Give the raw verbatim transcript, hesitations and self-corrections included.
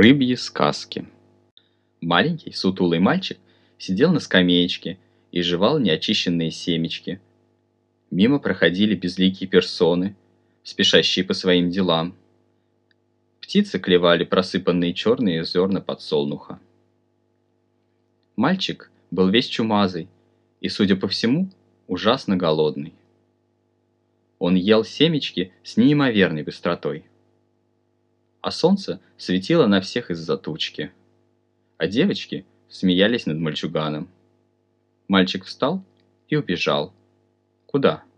Рыбьи сказки. Маленький сутулый мальчик сидел на скамеечке и жевал неочищенные семечки. Мимо проходили безликие персоны, спешащие по своим делам. Птицы клевали просыпанные черные зерна подсолнуха. Мальчик был весь чумазый и, судя по всему, ужасно голодный. Он ел семечки с неимоверной быстротой. А солнце светило на всех из-за тучки. А девочки смеялись над мальчуганом. Мальчик встал и убежал. Куда?